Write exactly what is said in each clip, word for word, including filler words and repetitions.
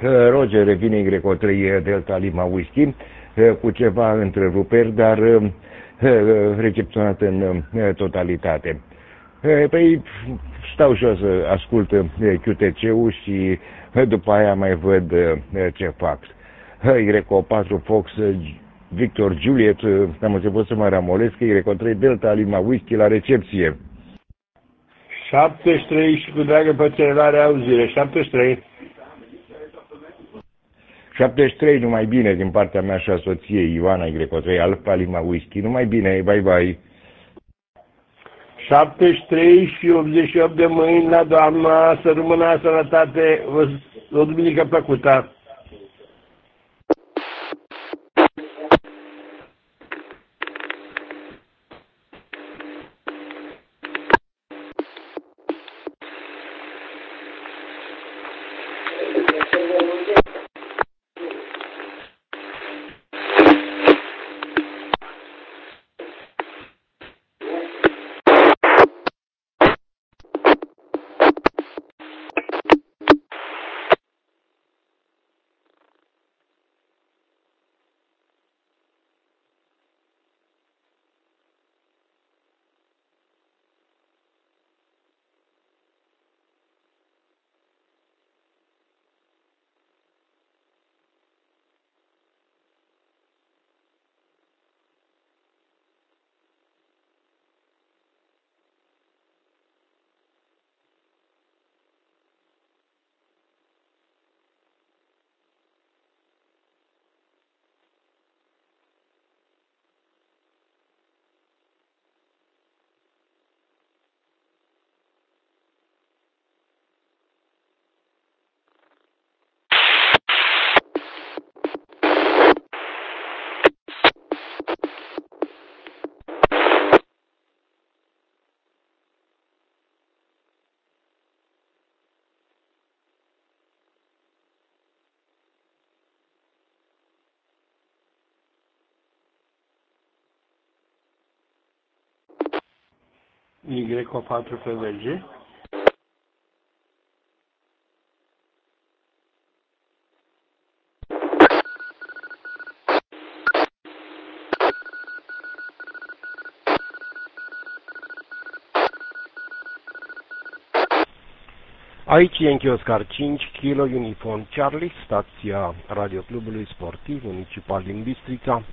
Roger revine Y trei Delta Lima Whisky cu ceva întreruperi, dar recepționat în totalitate. Păi stau jos, ascult Q T C-ul și după aia mai văd ce fac. Y patru Fox Victor Juliet, am început să mă ramolesc, Y trei Delta Lima Whisky la recepție. șaptezeci și trei și cu dragă pe celulare auzire, șaptezeci și trei. șaptezeci și trei, numai bine din partea mea și a soției Ioana Y trei Alfa Lima Whisky, numai bine, bye bye. șaptezeci și trei și optzeci și opt de mâini la doamna, să rămână la sănătate, o, o duminică plăcută. Y patru F V G. Aici Yankee Oscar cinci, Kilo Uniform Charlie, stația Radioclubului Sportiv Municipal din Bistrița,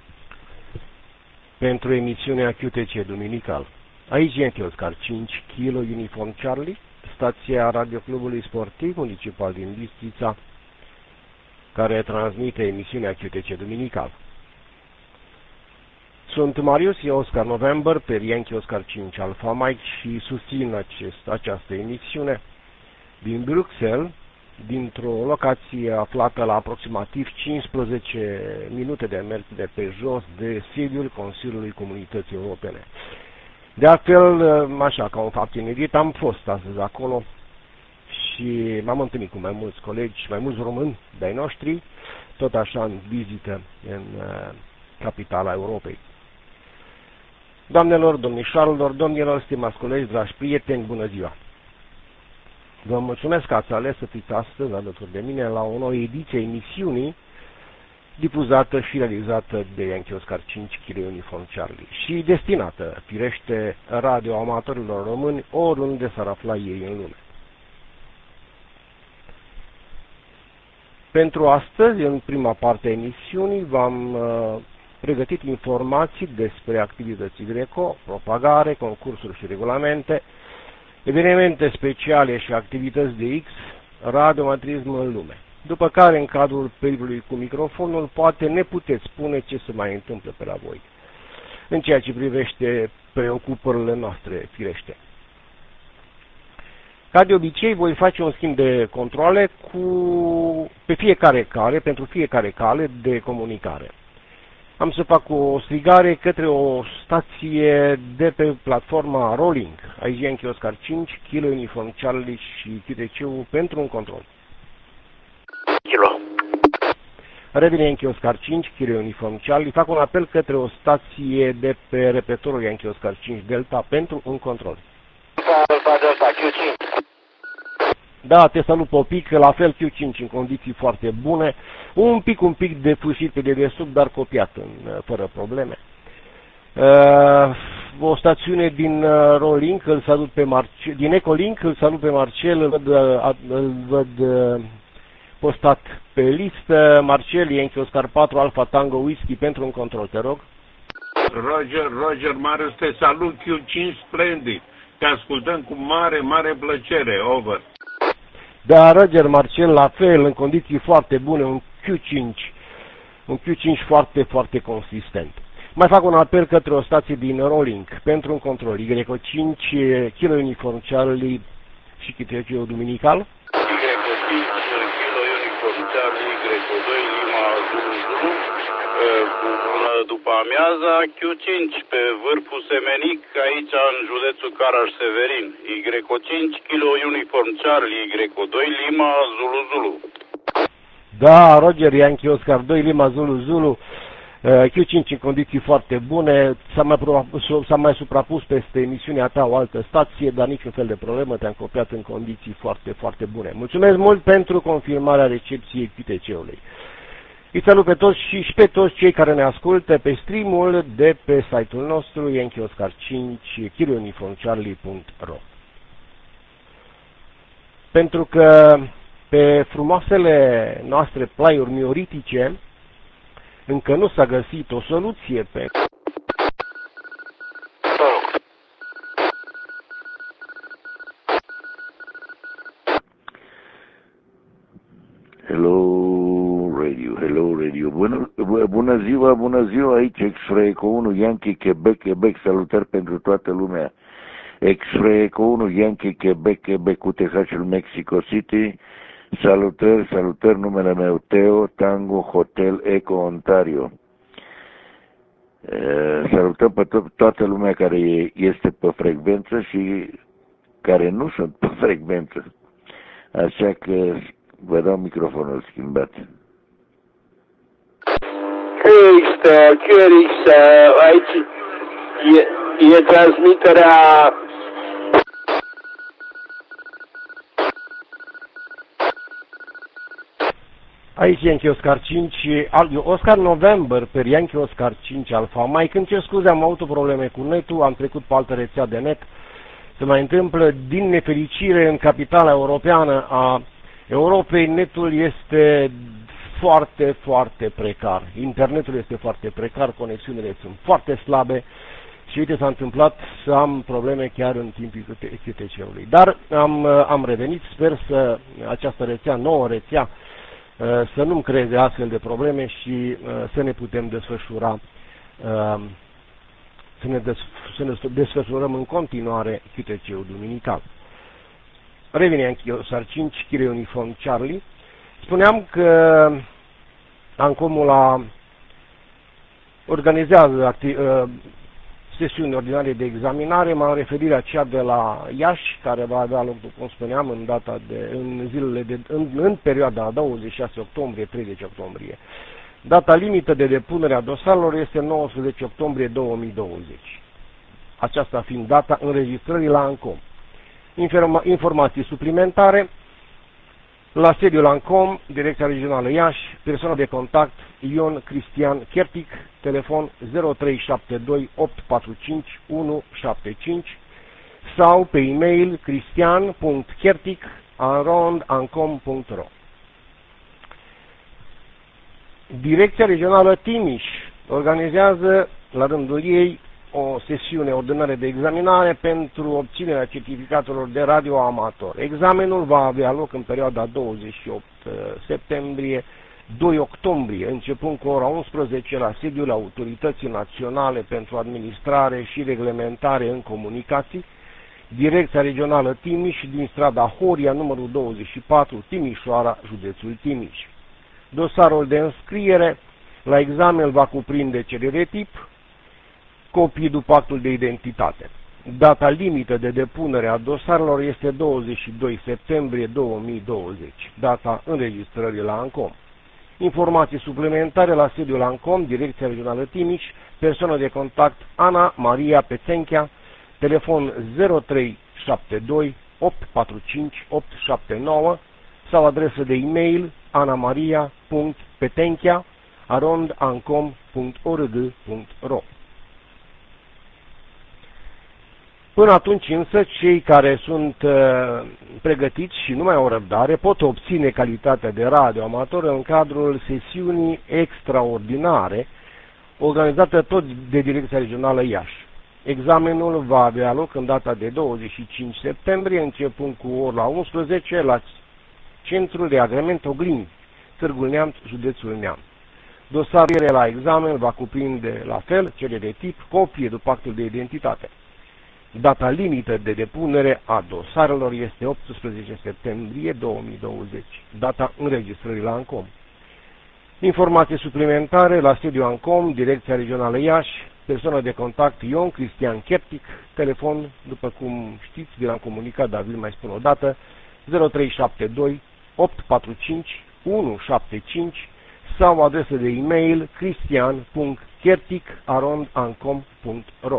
pentru emisiunea Q T C Duminical. Aici Yankee Oscar cinci, Kilo Uniform Charlie, stația Radioclubului Sportiv Municipal din Bistrița, care transmite emisiunea Q T C Duminical. Sunt Marius Oscar November pe Yankee Oscar cinci Alpha Mike și susțin acest, această emisiune din Bruxelles, dintr-o locație aflată la aproximativ cincisprezece minute de mers de pe jos de sediul Consiliului Comunității Europene. De altfel, așa, ca un fapt inedit, am fost astăzi acolo și m-am întâlnit cu mai mulți colegi, mai mulți români de-ai noștri, tot așa în vizită în uh, capitala Europei. Doamnelor, domnișoarelor, domnilor, stimați colegi, dragi prieteni, bună ziua! Vă mulțumesc că ați ales să fiți astăzi alături de mine la o nouă ediție a emisiunii difuzată și realizată de Yankee Oscar cinci Kilo Uniform Charlie și destinată, firește, radioamatorilor români oriunde s-ar afla ei în lume. Pentru astăzi, în prima parte a emisiunii, v-am uh, pregătit informații despre activități Greco, propagare, concursuri și regulamente, evenimente speciale și activități de X, radioamatrism în lume. După care, în cadrul pericolului cu microfonul, poate ne puteți spune ce se mai întâmplă pe la voi, în ceea ce privește preocupările noastre, firește. Ca de obicei, voi face un schimb de controle cu, pe fiecare cale, pentru fiecare cale de comunicare. Am să fac o strigare către o stație de pe platforma Rolling, aici Yankee Oscar cinci, Kilo Uniform Charlie și Q T C-ul pentru un control. Kilo. Revine Yankee Oscar cinci, Kilo Uniform Charlie, fac un apel către o stație de pe repetorul Yankee Oscar cinci Delta pentru un control. Alfa Delta Q cinci. Da, te salut, Popic, la fel Q cinci în condiții foarte bune, un pic, un pic de fâșit pe dedesubt, dar copiat în, fără probleme. Uh, o stațiune din uh, Rolink, îl salut pe Marcel, din Ecolink, îl salut pe Marcel, îl văd, uh, îl văd uh, postat pe listă. Marcel, Yankee Oscar patru, Alpha Tango Whisky pentru un control, te rog. Roger, Roger, Marius, te salut, Q cinci splendid. Te ascultăm cu mare, mare plăcere, over. Da, Roger, Marcel, la fel, în condiții foarte bune, un Q cinci, un Q cinci foarte, foarte consistent. Mai fac un apel către o stație din Rolling pentru un control Y cinci, Kilo Uniform Charlie și Chiteciu Duminical. Y cinci, Kilo Uniform Charlie, Y doi, Lima Zulu Zulu, cu bună după amiaza, Q cinci pe vârful Semenic, aici în județul Caraș-Severin. Y cinci, Kilo Uniform Charlie, Y doi, Lima Zulu Zulu. Da, Roger, Yankee Oscar doi, Lima Zulu Zulu. Q cinci în condiții foarte bune, s-a mai, s-a mai suprapus peste emisiunea ta o altă stație, dar niciun fel de problemă, te-am copiat în condiții foarte, foarte bune. Mulțumesc mult pentru confirmarea recepției Q T C-ului. Îi salut pe toți și, și pe toți cei care ne ascultă pe streamul de pe site-ul nostru Yankee Oscar cinci, Kilo Uniform Charlie punct ro. Pentru că pe frumoasele noastre plaiuri mioritice încă nu s-a găsit o soluție pe... Hello Radio, hello Radio. Bună, bună ziua, bună ziua, aici X-Ray Eco unu, Yankee Quebec, Quebec, salutări pentru toată lumea. X-Ray Eco unu, Yankee Quebec, Quebec, U T H-ul Mexico City. Salutări, salutări, numele meu Teo, Tango, Hotel, Eco, Ontario. E, salutăm pe to- toată lumea care este pe frecvență și care nu sunt pe frecvență. Așa că vă dau microfonul schimbat. Q X, Q X, aici e, e transmiterea... Aici Yankee Oscar cinci, Oscar November per Yankee Oscar cinci Alpha Mike. Îmi cer scuze, am avut probleme cu netul, am trecut pe altă rețea de net. Se mai întâmplă, din nefericire, în capitala europeană a Europei, netul este foarte, foarte precar. Internetul este foarte precar, conexiunile sunt foarte slabe și uite, s-a întâmplat să am probleme chiar în timpul Q T C-ului. Dar am, am revenit, sper să această rețea, nouă rețea, să nu-mi creeze astfel de probleme și să ne putem desfășura, să ne, des, să ne desfășurăm în continuare Q T C-ul duminical. Revine Yankee Oscar cinci, Kilo Uniform Charlie. Spuneam că Ancomul organizează acti, sesiuni ordinare de examinare, m-am referit la cea de la Iași, care va avea loc, cum spuneam, în data de, în zilele de, în, în perioada douăzeci și șase octombrie, treizeci octombrie. Data limită de depunere a dosarelor este nouăsprezece octombrie două mii douăzeci. Aceasta fiind data înregistrării la Ancom. Informa, informații suplimentare: la sediul Ancom, Direcția Regională Iași, persoana de contact Ion Cristian Chertic, telefon zero trei șapte doi opt patru cinci unu șapte cinci sau pe e-mail cristian punct chertic arond ancom punct ro. Direcția Regională Timiș organizează la rândul ei o sesiune ordinară de examinare pentru obținerea certificatelor de radioamator. Examenul va avea loc în perioada douăzeci și opt septembrie doi octombrie, începând cu ora unsprezece la sediul Autorității Naționale pentru Administrare și Reglementare în Comunicații, Direcția Regională Timiș, din strada Horia, numărul douăzeci și patru, Timișoara, județul Timiș. Dosarul de înscriere la examen va cuprinde cerere tip, copii după actul de identitate. Data limită de depunere a dosarelor este douăzeci și doi septembrie două mii douăzeci, data înregistrării la Ancom. Informații suplimentare la sediul Ancom, Direcția Regională Timiș, persoană de contact Ana Maria Pețenchea, telefon zero trei șapte doi opt patru cinci opt șapte nouă sau adresă de e-mail anamaria punct petenchea arond ancom punct org punct ro. Până atunci însă, cei care sunt uh, pregătiți și nu mai au răbdare pot obține calitatea de radioamator în cadrul sesiunii extraordinare organizată tot de Direcția Regională Iași. Examenul va avea loc în data de douăzeci și cinci septembrie, începând cu ora unsprezece la Centrul de Agrement Oglinzi, Târgul Neamț, județul Neamț. Dosarele la examen va cuprinde la fel cele de tip copie după actul de identitate. Data limită de depunere a dosarelor este optsprezece septembrie două mii douăzeci, data înregistrării la ANCOM. Informații suplimentare la sediul ANCOM, Direcția Regională Iași, persoană de contact Ion Cristian Chertic, telefon, după cum știți, vi l-am comunicat, dar vi-l mai spun o dată, zero trei șapte doi opt patru cinci unu șapte cinci sau adresă de e-mail cristian punct chertic arond ancom punct ro.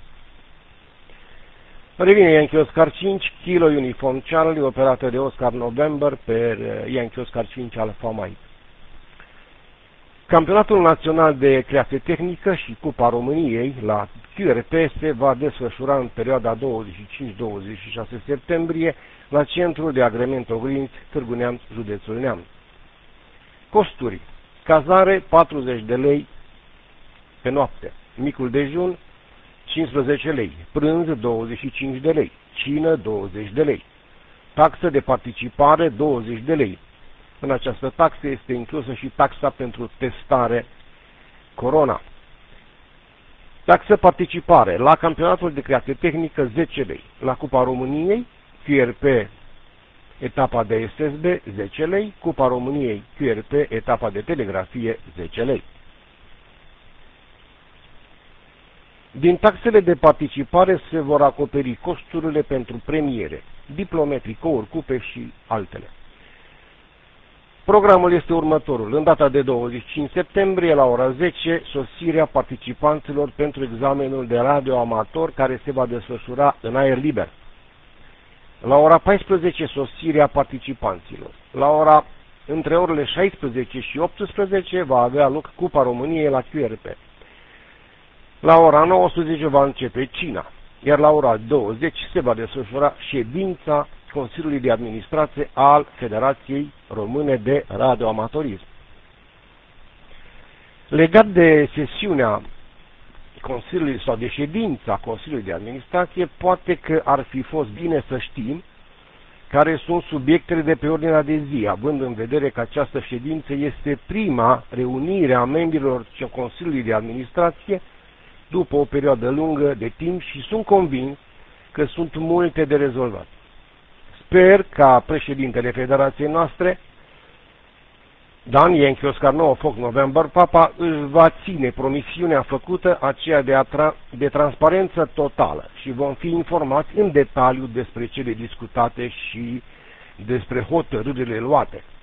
Revine Yankee Oscar cinci, Kilo Uniform Charlie, operată de Oscar November per Yankee Oscar cinci Alpha Mike. Campionatul Național de Creație Tehnică și Cupa României la Q R P se va desfășura în perioada douăzeci și cinci douăzeci și șase septembrie la Centrul de Agrement Oglinzi, Târgu Neamț, județul Neamț. Costuri: cazare patruzeci de lei pe noapte, micul dejun cincisprezece lei, prânz douăzeci și cinci de lei, cină douăzeci de lei, taxă de participare douăzeci de lei. În această taxă este inclusă și taxa pentru testare corona. Taxă participare la campionatul de creație tehnică zece lei, la Cupa României Q R P etapa de S S B zece lei, Cupa României Q R P etapa de telegrafie zece lei. Din taxele de participare se vor acoperi costurile pentru premiere, diplome, tricouri, cupe și altele. Programul este următorul. În data de douăzeci și cinci septembrie, la ora zece, sosirea participanților pentru examenul de radioamator care se va desfășura în aer liber. La ora paisprezece, sosirea participanților. La ora, între orele șaisprezece și optsprezece, va avea loc Cupa României la Q R P. La ora nouăsprezece va începe cina, iar la ora douăzeci se va desfășura ședința Consiliului de Administrație al Federației Române de Radioamatorism. Legat de sesiunea Consiliului sau de ședința Consiliului de Administrație, poate că ar fi fost bine să știm care sunt subiectele de pe ordinea de zi, având în vedere că această ședință este prima reunire a membrilor Consiliului de Administrație după o perioadă lungă de timp și sunt convins că sunt multe de rezolvat. Sper ca președintele Federației noastre, Dan Yankee Oscar nouă Foc November Papa, își va ține promisiunea făcută, aceea de, a tra de transparență totală, și vom fi informați în detaliu despre cele discutate și despre hotărârile luate.